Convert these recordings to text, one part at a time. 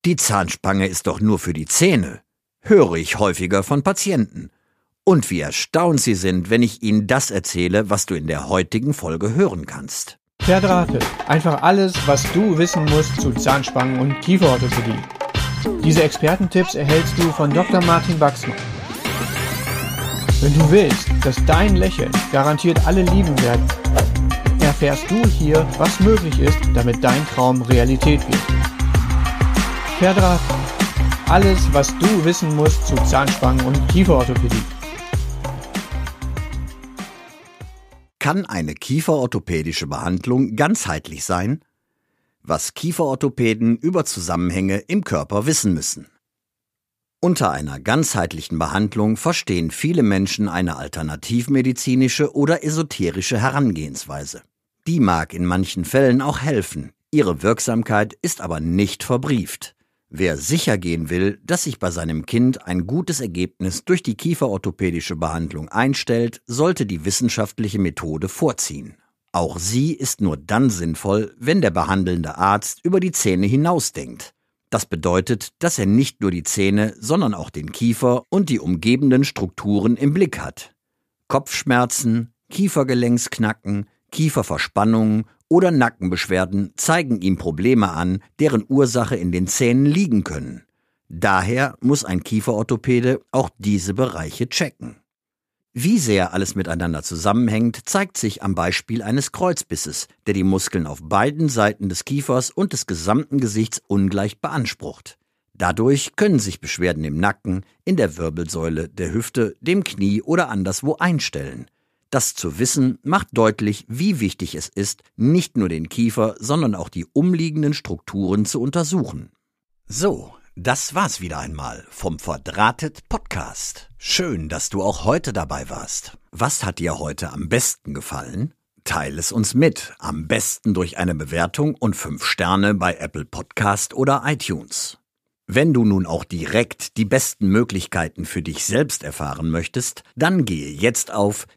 Die Zahnspange ist doch nur für die Zähne, höre ich häufiger von Patienten. Und wie erstaunt sie sind, wenn ich ihnen das erzähle, was du in der heutigen Folge hören kannst. Verdrahtet. Einfach alles, was du wissen musst zu Zahnspangen und Kieferorthopädie. Diese Expertentipps erhältst du von Dr. Martin Baxmann. Wenn du willst, dass dein Lächeln garantiert alle lieben werden, erfährst du hier, was möglich ist, damit dein Traum Realität wird. Verdrahtet. Alles, was du wissen musst zu Zahnspangen und Kieferorthopädie. Kann eine kieferorthopädische Behandlung ganzheitlich sein? Was Kieferorthopäden über Zusammenhänge im Körper wissen müssen. Unter einer ganzheitlichen Behandlung verstehen viele Menschen eine alternativmedizinische oder esoterische Herangehensweise. Die mag in manchen Fällen auch helfen, ihre Wirksamkeit ist aber nicht verbrieft. Wer sicher gehen will, dass sich bei seinem Kind ein gutes Ergebnis durch die kieferorthopädische Behandlung einstellt, sollte die wissenschaftliche Methode vorziehen. Auch sie ist nur dann sinnvoll, wenn der behandelnde Arzt über die Zähne hinausdenkt. Das bedeutet, dass er nicht nur die Zähne, sondern auch den Kiefer und die umgebenden Strukturen im Blick hat. Kopfschmerzen, Kiefergelenksknacken, Kieferverspannungen oder Nackenbeschwerden zeigen ihm Probleme an, deren Ursache in den Zähnen liegen können. Daher muss ein Kieferorthopäde auch diese Bereiche checken. Wie sehr alles miteinander zusammenhängt, zeigt sich am Beispiel eines Kreuzbisses, der die Muskeln auf beiden Seiten des Kiefers und des gesamten Gesichts ungleich beansprucht. Dadurch können sich Beschwerden im Nacken, in der Wirbelsäule, der Hüfte, dem Knie oder anderswo einstellen. Das zu wissen, macht deutlich, wie wichtig es ist, nicht nur den Kiefer, sondern auch die umliegenden Strukturen zu untersuchen. So, das war's wieder einmal vom Verdrahtet Podcast. Schön, dass du auch heute dabei warst. Was hat dir heute am besten gefallen? Teile es uns mit, am besten durch eine Bewertung und 5 Sterne bei Apple Podcast oder iTunes. Wenn du nun auch direkt die besten Möglichkeiten für dich selbst erfahren möchtest, dann gehe jetzt auf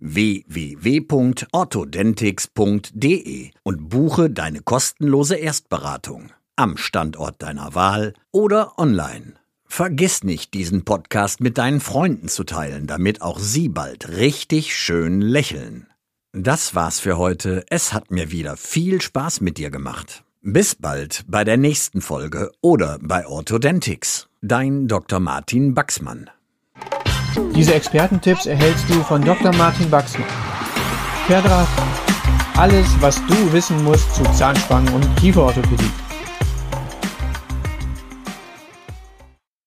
www.orthodentics.de und buche deine kostenlose Erstberatung am Standort deiner Wahl oder online. Vergiss nicht, diesen Podcast mit deinen Freunden zu teilen, damit auch sie bald richtig schön lächeln. Das war's für heute. Es hat mir wieder viel Spaß mit dir gemacht. Bis bald bei der nächsten Folge oder bei Orthodentics. Dein Dr. Martin Baxmann. Diese Expertentipps erhältst du von Dr. Martin Baxmann. Verdrahtet. Alles, was du wissen musst zu Zahnspangen und Kieferorthopädie.